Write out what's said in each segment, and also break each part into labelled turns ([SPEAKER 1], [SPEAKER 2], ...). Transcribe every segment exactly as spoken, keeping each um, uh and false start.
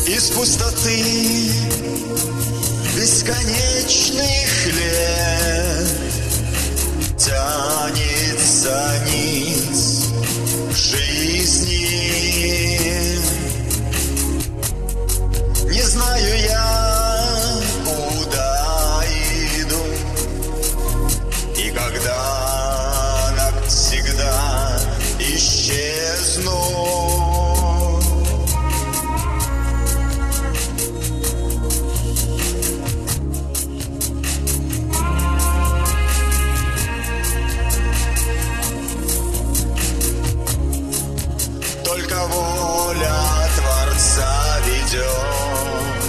[SPEAKER 1] Из пустоты бесконечных лет тянется нить жизни. Не знаю я, куда иду и когда навсегда исчезну. Только воля Творца ведет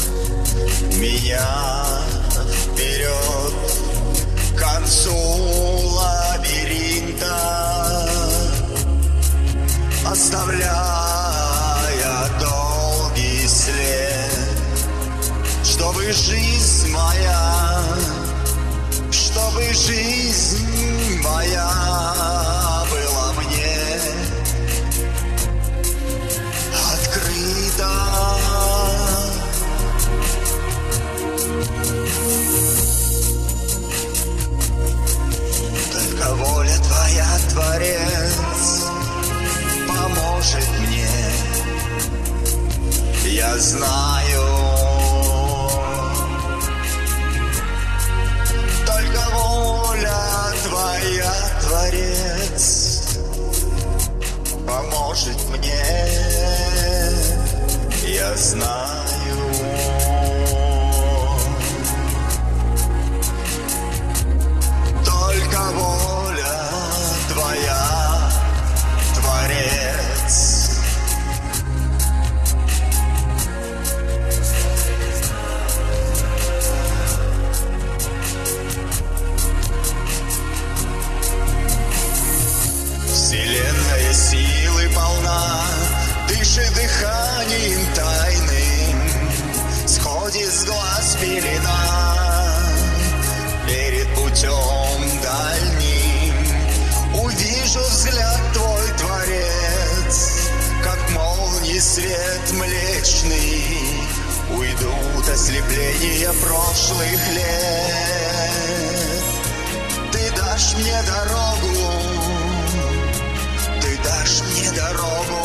[SPEAKER 1] меня вперед к концу лабиринта, оставляя долгий след, чтобы жизнь моя, чтобы жизнь моя была мне открыта. Только воля Твоя, Творец, поможет мне, я знаю. Только воля Твоя, Творец, поможет мне, я знаю. Только воля Твоя, Творец. Вселенная силы полна, дышит дыханием тайным, сходит с глаз пелена перед путем дальним. Увижу взгляд Твой, Творец, как молний свет млечный. Уйдут ослепления прошлых лет. Ты дашь мне дорогу, Ты дашь мне дорогу